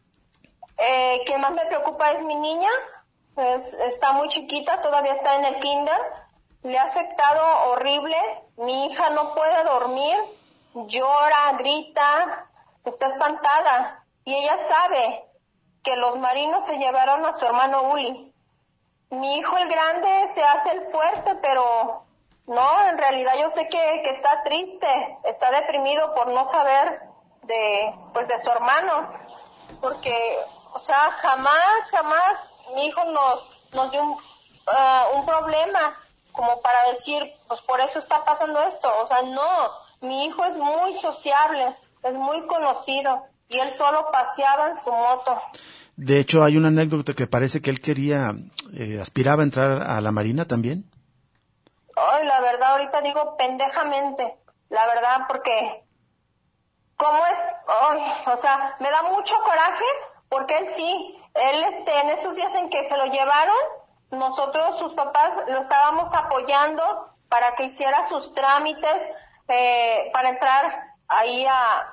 Quien más me preocupa es mi niña. Está muy chiquita, todavía está en el kinder. Le ha afectado horrible. Mi hija no puede dormir, llora, grita, está espantada. Y ella sabe que los marinos se llevaron a su hermano Uli. Mi hijo el grande se hace el fuerte, pero no, en realidad yo sé que está triste, está deprimido por no saber de su hermano, porque, o sea, jamás mi hijo nos dio un problema como para decir, pues por eso está pasando esto. O sea, no, mi hijo es muy sociable, es muy conocido, y él solo paseaba en su moto. De hecho, hay una anécdota que parece que él aspiraba a entrar a la Marina también. Ay, la verdad, ahorita digo pendejamente, la verdad, porque ¿cómo es? Ay, o sea, me da mucho coraje, porque él en esos días en que se lo llevaron, nosotros, sus papás, lo estábamos apoyando para que hiciera sus trámites, para entrar ahí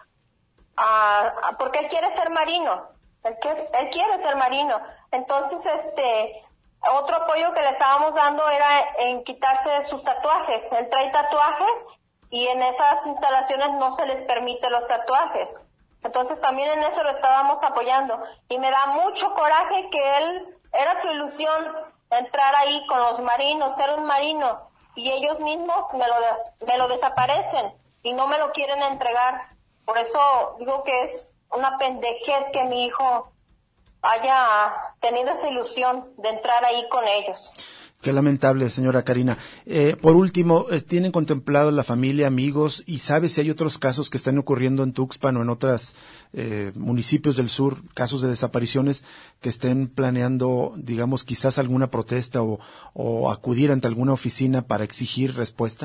porque él quiere ser marino. Él quiere ser marino. Entonces, otro apoyo que le estábamos dando era en quitarse sus tatuajes. Él trae tatuajes y en esas instalaciones no se les permite los tatuajes. Entonces también en eso lo estábamos apoyando. Y me da mucho coraje que él, era su ilusión entrar ahí con los marinos, ser un marino. Y ellos mismos me lo desaparecen y no me lo quieren entregar. Por eso digo que es una pendejez que mi hijo haya tenido esa ilusión de entrar ahí con ellos. Qué lamentable, señora Karina. Por último, ¿tienen contemplado la familia, amigos, y sabe si hay otros casos que están ocurriendo en Tuxpan o en otros municipios del sur, casos de desapariciones, que estén planeando, digamos, quizás alguna protesta o acudir ante alguna oficina para exigir respuesta?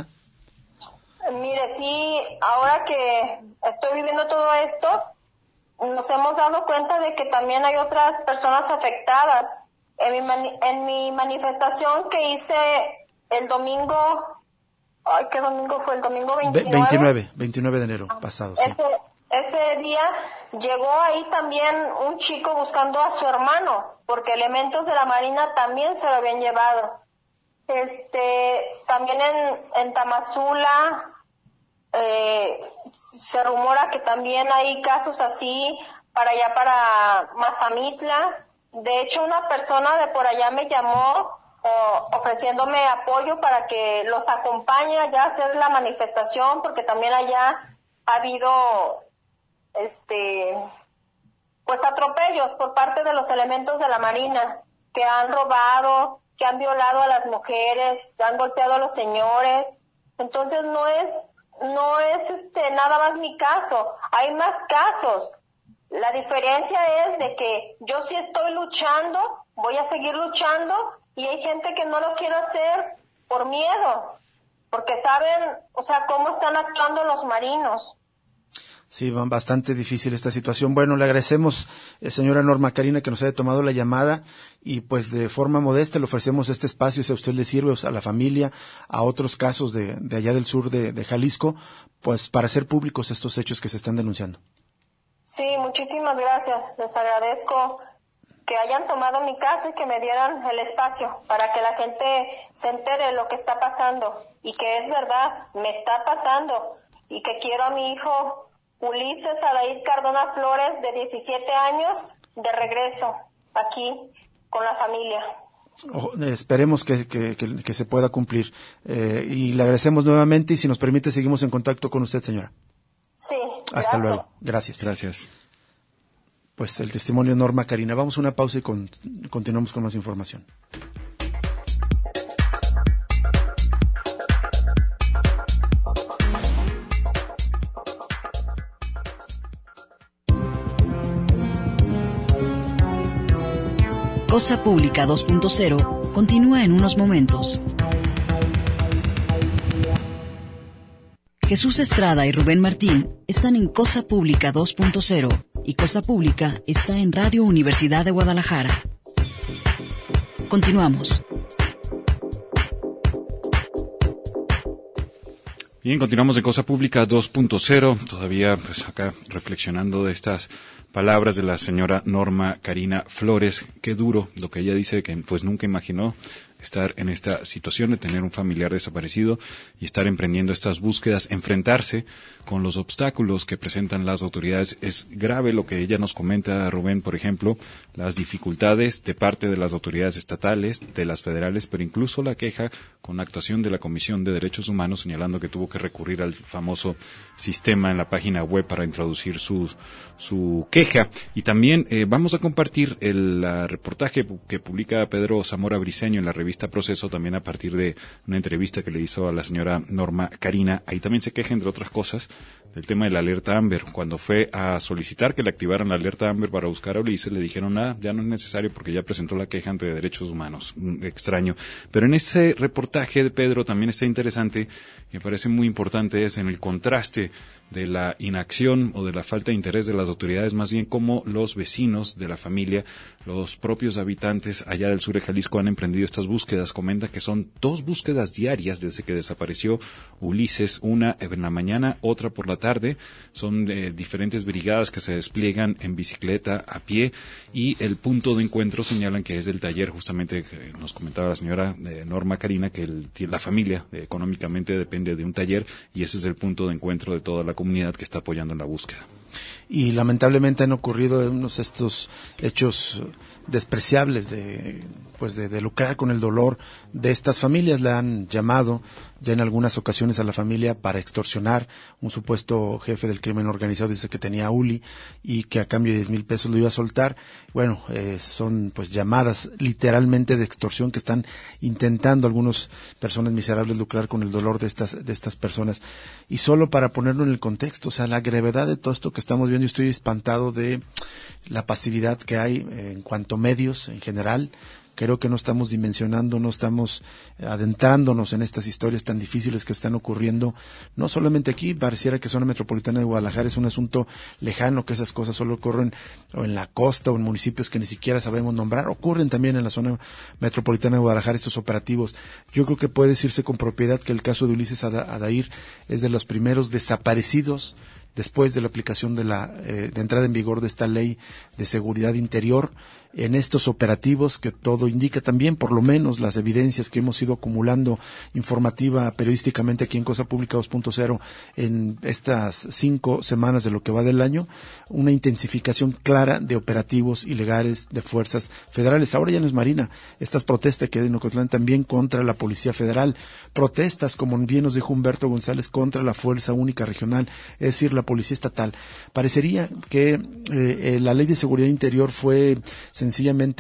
Mire, sí, ahora que estoy viviendo todo esto, nos hemos dado cuenta de que también hay otras personas afectadas. En mi manifestación que hice el domingo, ¿qué domingo fue? El domingo 29. 29 de enero pasado, sí. Ese día llegó ahí también un chico buscando a su hermano, porque elementos de la Marina también se lo habían llevado. También en Tamazula, se rumora que también hay casos así para allá, para Mazamitla. De hecho, una persona de por allá me llamó ofreciéndome apoyo para que los acompañe allá a hacer la manifestación, porque también allá ha habido pues atropellos por parte de los elementos de la Marina, que han robado, que han violado a las mujeres, que han golpeado a los señores. Entonces no es nada más mi caso, hay más casos. La diferencia es de que yo sí estoy luchando, voy a seguir luchando, y hay gente que no lo quiere hacer por miedo, porque saben, o sea, cómo están actuando los marinos. Sí, bastante difícil esta situación. Bueno, le agradecemos, señora Norma Karina, que nos haya tomado la llamada, y pues de forma modesta le ofrecemos este espacio, si a usted le sirve, a la familia, a otros casos de allá del sur de Jalisco, pues para hacer públicos estos hechos que se están denunciando. Sí, muchísimas gracias. Les agradezco que hayan tomado mi caso y que me dieran el espacio para que la gente se entere de lo que está pasando, y que es verdad, me está pasando, y que quiero a mi hijo Ulises Adair Cardona Flores, de 17 años, de regreso aquí con la familia. Esperemos que se pueda cumplir. Y le agradecemos nuevamente, y si nos permite seguimos en contacto con usted, señora. Sí, hasta luego. Gracias. Pues el testimonio de Norma Karina. Vamos a una pausa y continuamos con más información. Cosa Pública 2.0 continúa en unos momentos. Jesús Estrada y Rubén Martín están en Cosa Pública 2.0 y Cosa Pública está en Radio Universidad de Guadalajara. Continuamos. Bien, continuamos en Cosa Pública 2.0, todavía pues acá reflexionando de estas palabras de la señora Norma Karina Flores. Qué duro lo que ella dice, que pues nunca imaginó estar en esta situación de tener un familiar desaparecido y estar emprendiendo estas búsquedas, enfrentarse con los obstáculos que presentan las autoridades. Es grave lo que ella nos comenta, Rubén, por ejemplo, las dificultades de parte de las autoridades estatales, de las federales, pero incluso la queja con actuación de la Comisión de Derechos Humanos, señalando que tuvo que recurrir al famoso sistema en la página web para introducir su queja. Y también vamos a compartir el reportaje que publica Pedro Zamora Briceño en la revista Proceso, también a partir de una entrevista que le hizo a la señora Norma Karina. Ahí también se queja, entre otras cosas, del tema de la alerta Amber. Cuando fue a solicitar que le activaran la alerta Amber para buscar a Ulises, le dijeron, ya no es necesario porque ya presentó la queja ante Derechos Humanos. Extraño. Pero en ese reportaje de Pedro también está interesante, me parece muy importante, es en el contraste de la inacción o de la falta de interés de las autoridades, más bien como los vecinos de la familia, los propios habitantes allá del sur de Jalisco han emprendido estas búsquedas. Comenta que son 2 búsquedas diarias desde que desapareció Ulises, una en la mañana, otra por la tarde. Son diferentes brigadas que se despliegan en bicicleta, a pie, y el punto de encuentro señalan que es del taller, justamente que nos comentaba la señora Norma Karina, que la familia económicamente depende de un taller, y ese es el punto de encuentro de toda la comunidad que está apoyando en la búsqueda. Y lamentablemente han ocurrido estos hechos despreciables de lucrar con el dolor de estas familias. Le han llamado ya en algunas ocasiones a la familia para extorsionar. Un supuesto jefe del crimen organizado dice que tenía a Uli y que a cambio de 10,000 pesos lo iba a soltar. Bueno, son pues llamadas literalmente de extorsión que están intentando algunas personas miserables lucrar con el dolor de estas personas. Y solo para ponerlo en el contexto, o sea, la gravedad de todo esto que estamos viendo, yo estoy espantado de la pasividad que hay en cuanto a medios en general. Creo que no estamos dimensionando, no estamos adentrándonos en estas historias tan difíciles que están ocurriendo, no solamente aquí. Pareciera que zona metropolitana de Guadalajara es un asunto lejano, que esas cosas solo ocurren o en la costa o en municipios que ni siquiera sabemos nombrar. Ocurren también en la zona metropolitana de Guadalajara estos operativos. Yo creo que puede decirse con propiedad que el caso de Ulises Adair es de los primeros desaparecidos después de la aplicación de entrada en vigor de esta ley de seguridad interior, en estos operativos que todo indica también, por lo menos las evidencias que hemos ido acumulando informativa periodísticamente aquí en Cosa Pública 2.0 en estas 5 semanas de lo que va del año, una intensificación clara de operativos ilegales de fuerzas federales. Ahora ya no es Marina, estas protestas que hay en Ocotlán también contra la Policía Federal, protestas, como bien nos dijo Humberto González, contra la Fuerza Única Regional, es decir, la Policía Estatal. Parecería que la Ley de Seguridad Interior fue sencillamente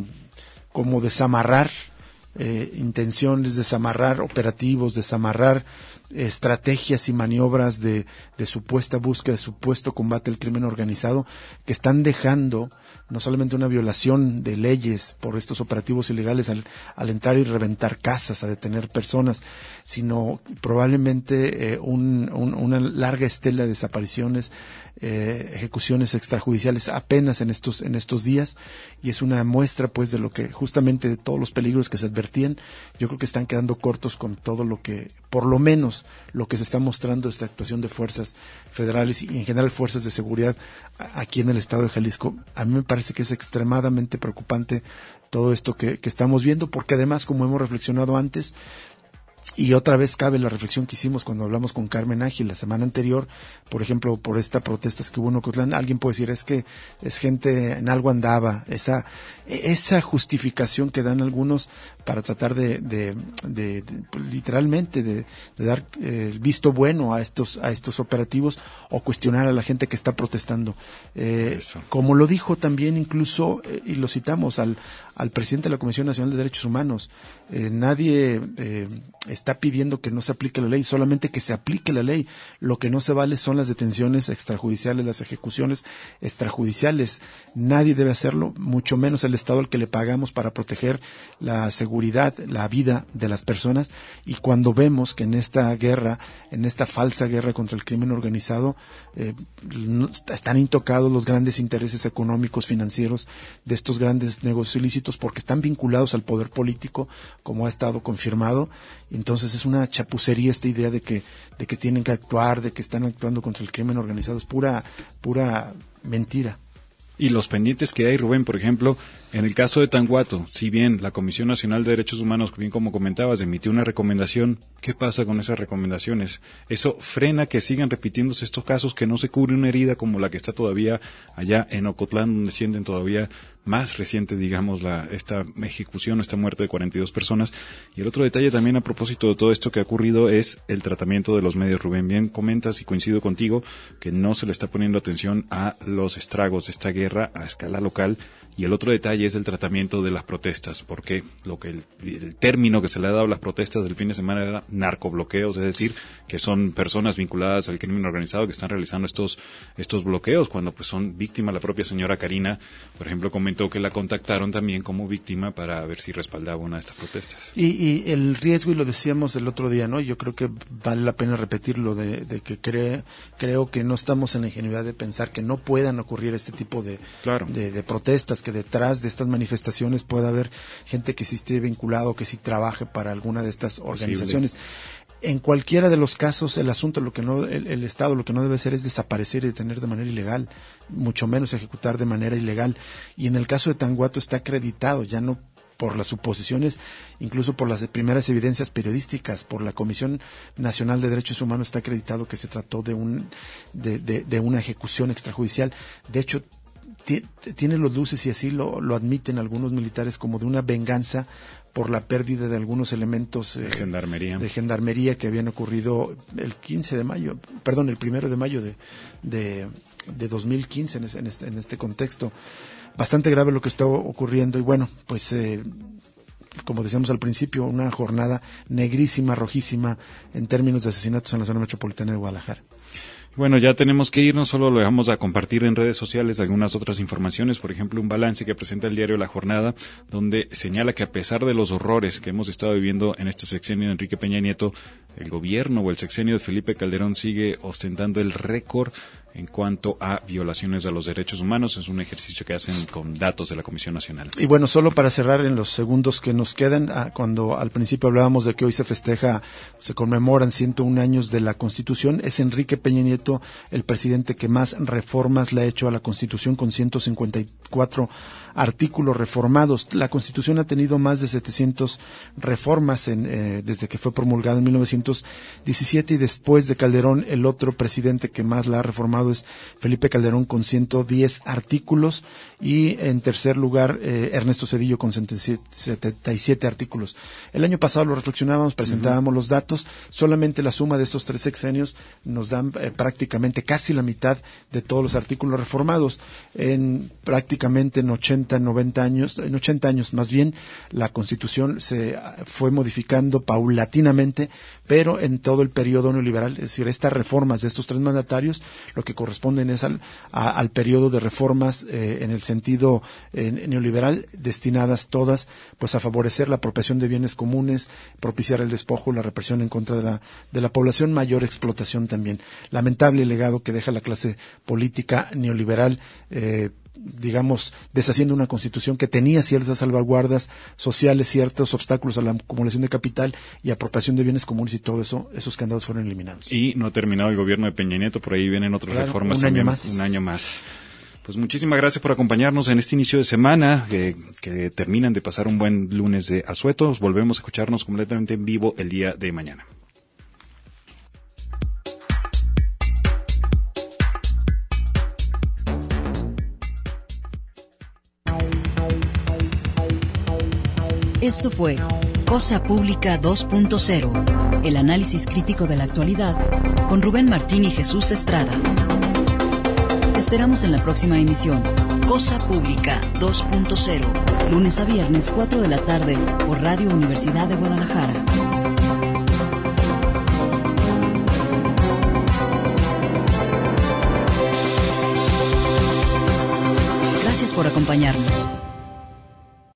como desamarrar intenciones, desamarrar operativos, desamarrar estrategias y maniobras de supuesta búsqueda, de supuesto combate al crimen organizado, que están dejando no solamente una violación de leyes por estos operativos ilegales al entrar y reventar casas, a detener personas, sino probablemente una larga estela de desapariciones, ejecuciones extrajudiciales apenas en estos días, y es una muestra pues de lo que justamente de todos los peligros que se advertían. Yo creo que están quedando cortos con todo lo que, por lo menos lo que se está mostrando esta actuación de fuerzas federales y en general fuerzas de seguridad aquí en el estado de Jalisco. A mí me parece que es extremadamente preocupante todo esto que estamos viendo, porque además, como hemos reflexionado antes, y otra vez cabe la reflexión que hicimos cuando hablamos con Carmen Ágil la semana anterior, por ejemplo, por esta protestas que hubo en Ocotlán. Alguien puede decir, es que es gente, en algo andaba, esa justificación que dan algunos para tratar de literalmente de dar el visto bueno a estos operativos, o cuestionar a la gente que está protestando. Como lo dijo también incluso, y lo citamos al al presidente de la Comisión Nacional de Derechos Humanos. Nadie está pidiendo que no se aplique la ley, solamente que se aplique la ley. Lo que no se vale son las detenciones extrajudiciales, las ejecuciones extrajudiciales. Nadie debe hacerlo, mucho menos el Estado al que le pagamos para proteger la seguridad, la vida de las personas. Y cuando vemos que en esta guerra, en esta falsa guerra contra el crimen organizado, están intocados los grandes intereses económicos, financieros de estos grandes negocios ilícitos, porque están vinculados al poder político, como ha estado confirmado. Entonces es una chapucería esta idea de que tienen que actuar, de que están actuando contra el crimen organizado. Es pura mentira. Y los pendientes que hay, Rubén, por ejemplo, en el caso de Tanguato, si bien la Comisión Nacional de Derechos Humanos, bien como comentabas, emitió una recomendación, ¿qué pasa con esas recomendaciones? Eso frena que sigan repitiéndose estos casos, que no se cubre una herida como la que está todavía allá en Ocotlán, donde sienten todavía más reciente, digamos, esta ejecución, esta muerte de 42 personas. Y el otro detalle también a propósito de todo esto que ha ocurrido es el tratamiento de los medios, Rubén. Bien comentas y coincido contigo que no se le está poniendo atención a los estragos de esta guerra a escala local. Y el otro detalle es el tratamiento de las protestas, porque el término que se le ha dado a las protestas del fin de semana era narcobloqueos, es decir, que son personas vinculadas al crimen organizado que están realizando estos bloqueos, cuando pues son víctimas. La propia señora Karina, por ejemplo, comentó que la contactaron también como víctima para ver si respaldaba una de estas protestas. Y el riesgo, y lo decíamos el otro día, ¿no? Yo creo que vale la pena repetirlo, de que creo que no estamos en la ingenuidad de pensar que no puedan ocurrir este tipo de protestas, que detrás de estas manifestaciones pueda haber gente que sí esté vinculado, que sí trabaje para alguna de estas organizaciones. En cualquiera de los casos, el asunto, el Estado lo que no debe hacer es desaparecer y detener de manera ilegal, mucho menos ejecutar de manera ilegal. Y en el caso de Tanguato está acreditado, ya no por las suposiciones, incluso por las primeras evidencias periodísticas, por la Comisión Nacional de Derechos Humanos está acreditado que se trató de una ejecución extrajudicial. De hecho, tiene los luces, y así lo admiten algunos militares, como de una venganza por la pérdida de algunos elementos de gendarmería que habían ocurrido el 1 de mayo de 2015 en este contexto. Bastante grave lo que está ocurriendo, y bueno, pues como decíamos al principio, una jornada negrísima, rojísima en términos de asesinatos en la zona metropolitana de Guadalajara. Bueno, ya tenemos que irnos, solo lo dejamos a compartir en redes sociales algunas otras informaciones, por ejemplo, un balance que presenta el diario La Jornada, donde señala que a pesar de los horrores que hemos estado viviendo en este sexenio de Enrique Peña Nieto, el gobierno o el sexenio de Felipe Calderón sigue ostentando el récord en cuanto a violaciones a los derechos humanos. Es un ejercicio que hacen con datos de la Comisión Nacional. Y bueno, solo para cerrar en los segundos que nos quedan, cuando al principio hablábamos de que hoy se conmemoran 101 años de la Constitución, es Enrique Peña Nieto el presidente que más reformas le ha hecho a la Constitución, con 154 artículos reformados. La Constitución ha tenido más de 700 reformas desde que fue promulgada en 1917, y después de Calderón, el otro presidente que más la ha reformado es Felipe Calderón, con 110 artículos, y en tercer lugar Ernesto Zedillo con 77 artículos. El año pasado lo reflexionábamos, presentábamos los datos, solamente la suma de estos 3 sexenios nos dan prácticamente casi la mitad de todos los artículos reformados. En 80 años más bien, la Constitución se fue modificando paulatinamente, pero en todo el periodo neoliberal, es decir, estas reformas de estos 3 mandatarios, lo que corresponden es al periodo de reformas en el sentido neoliberal, destinadas todas pues a favorecer la apropiación de bienes comunes, propiciar el despojo, la represión en contra de la población, mayor explotación también. Lamentable legado que deja la clase política neoliberal, deshaciendo una Constitución que tenía ciertas salvaguardas sociales, ciertos obstáculos a la acumulación de capital y apropiación de bienes comunes, y todo eso, esos candados fueron eliminados. Y no ha terminado el gobierno de Peña Nieto, por ahí vienen otras reformas también. Un año más. Pues muchísimas gracias por acompañarnos en este inicio de semana, que terminan de pasar un buen lunes de asueto. Volvemos a escucharnos completamente en vivo el día de mañana. Esto fue Cosa Pública 2.0, el análisis crítico de la actualidad, con Rubén Martín y Jesús Estrada. Te esperamos en la próxima emisión. Cosa Pública 2.0, lunes a viernes 4 de la tarde por Radio Universidad de Guadalajara. Gracias por acompañarnos.